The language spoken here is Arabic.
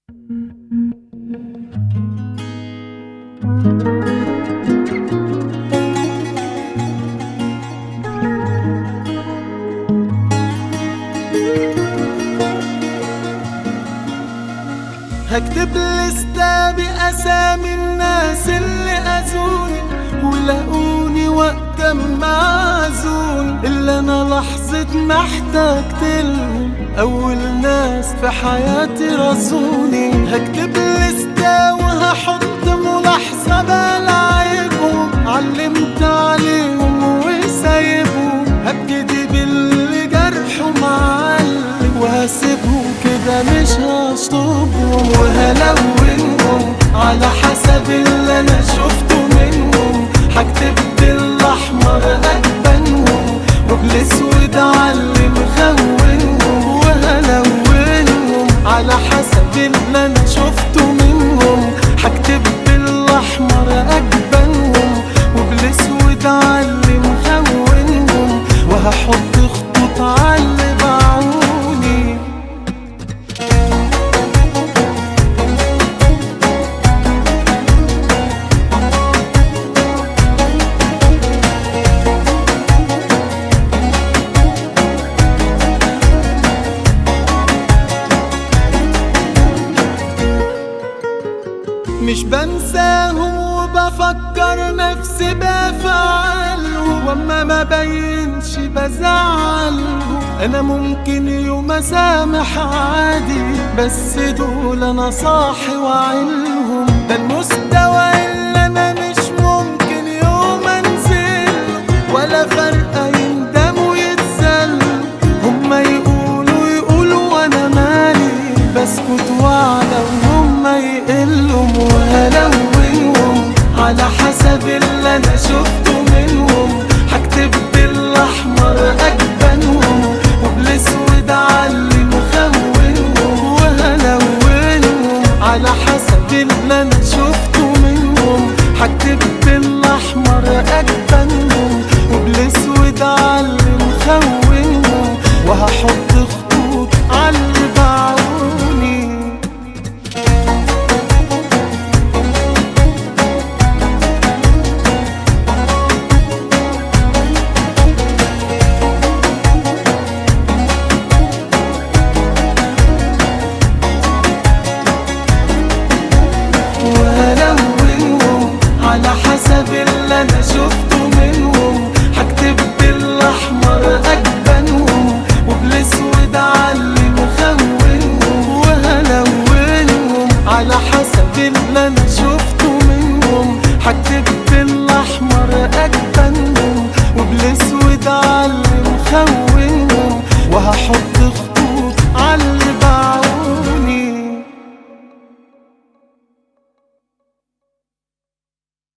هكتب لستة بأسامي الناس اللي أذوني ولاقوني وقت ما أعزون، اللي أنا لحظة ما احتجتلهم أول ناس في حياتي رزوني. هكتب لستة وهحط ملاحظة بلاعيبهم، علمت عليهم وسايبهم، هبتدي باللي جرحه معلم وهسيبهم كده مش هشطبهم، وهلونهم على حسب اللي انا شفته منهم. هكتب بالاحمر اجبنهم وبالاسود علم خونهم، وهلونهم على حسب اللي انا شفته منهم. هكتب بالاحمر اجبنهم وبالاسود علم خونهم، وهحط خطوط على بعوني. مش بنساهم وبفكر نفسي بأفعالهم، واما ما بينش بزعلهم. انا ممكن يوم اسامح عادي، بس دول انا صاحي وعيلهم. ده المستوى اللي انا مش ممكن يوم انزله، ولا فرقة يندموا يتسلوا. هما يقولوا وانا مالي، بسكت واعلى وهم يقلوا. وهلونهم على حسب اللي انا شفته منهم. هكتب بالاحمر اجبنهم وبالاسود علم خونهم، وهلونهم على حسب اللي انا شفته منهم. هكتب بالاحمر اجبنهم وبالاسود علم خونهم، وهحط خطوط على بعوني. على حسب اللي انا شفته منهم. هكتب بالاحمر اجبنهم وبالاسود علم خونهم، وهلونهم على حسب اللي انا شفته منهم. هكتب بالاحمر اجبنهم